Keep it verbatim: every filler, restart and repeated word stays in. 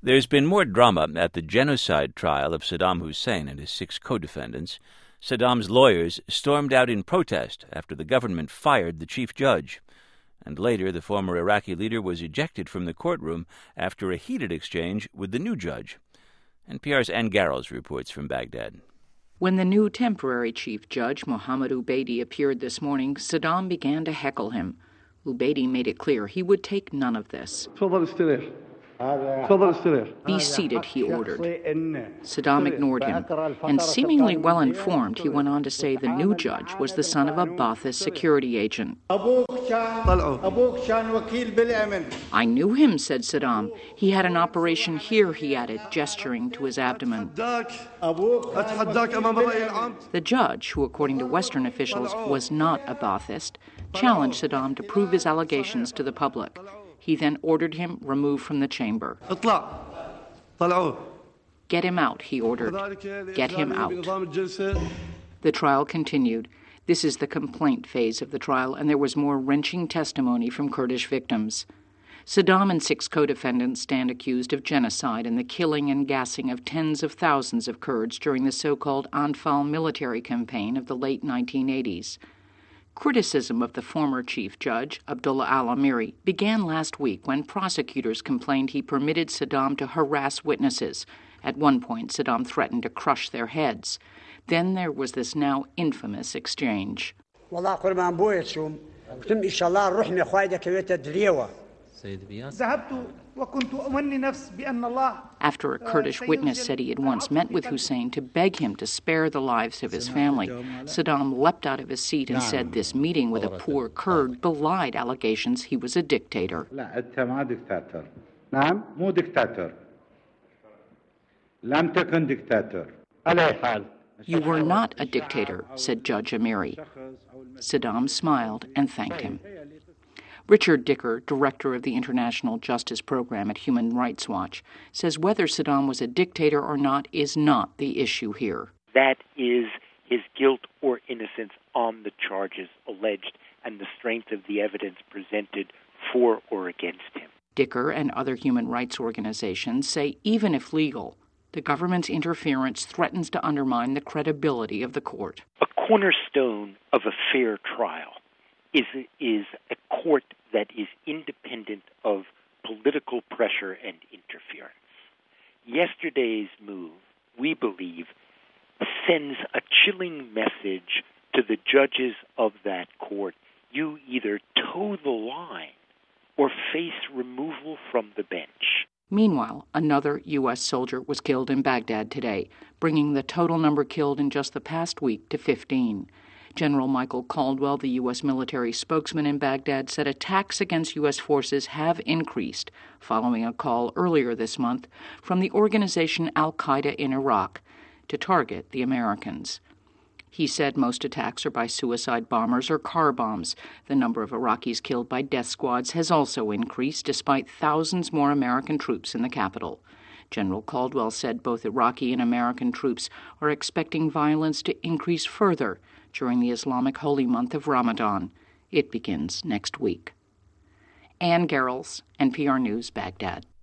There's been more drama at the genocide trial of Saddam Hussein and his six co-defendants. Saddam's lawyers stormed out in protest after the government fired the chief judge. And later, the former Iraqi leader was ejected from the courtroom after a heated exchange with the new judge. N P R's Ann Garrels reports from Baghdad. When the new temporary chief judge, Mohammad Ubaidi, appeared this morning, Saddam began to heckle him. Ubaidi made it clear he would take none of this. Be seated, he ordered. Saddam ignored him, and seemingly well-informed, he went on to say the new judge was the son of a Ba'athist security agent. I knew him, said Saddam. He had an operation here, he added, gesturing to his abdomen. The judge, who according to Western officials was not a Ba'athist, challenged Saddam to prove his allegations to the public. He then ordered him removed from the chamber. Get him out, he ordered. Get him out. The trial continued. This is the complaint phase of the trial, and there was more wrenching testimony from Kurdish victims. Saddam and six co-defendants stand accused of genocide and the killing and gassing of tens of thousands of Kurds during the so-called Anfal military campaign of the late nineteen eighties. Criticism of the former chief judge, Abdullah al-Amiri, began last week when prosecutors complained he permitted Saddam to harass witnesses. At one point, Saddam threatened to crush their heads. Then there was this now infamous exchange. After a Kurdish witness said he had once met with Hussein to beg him to spare the lives of his family, Saddam leapt out of his seat and said this meeting with a poor Kurd belied allegations he was a dictator. You were not a dictator, said Judge Amiri. Saddam smiled and thanked him. Richard Dicker, director of the International Justice Program at Human Rights Watch, says whether Saddam was a dictator or not is not the issue here. That is his guilt or innocence on the charges alleged and the strength of the evidence presented for or against him. Dicker and other human rights organizations say even if legal, the government's interference threatens to undermine the credibility of the court. A cornerstone of a fair trial is is a court that is independent of political pressure and interference. Yesterday's move, we believe, sends a chilling message to the judges of that court. You either toe the line or face removal from the bench. Meanwhile, another U S soldier was killed in Baghdad today, bringing the total number killed in just the past week to fifteen. General Michael Caldwell, the U S military spokesman in Baghdad, said attacks against U S forces have increased following a call earlier this month from the organization al-Qaeda in Iraq to target the Americans. He said most attacks are by suicide bombers or car bombs. The number of Iraqis killed by death squads has also increased, despite thousands more American troops in the capital. General Caldwell said both Iraqi and American troops are expecting violence to increase further during the Islamic holy month of Ramadan. It begins next week. Ann Garrels, N P R News, Baghdad.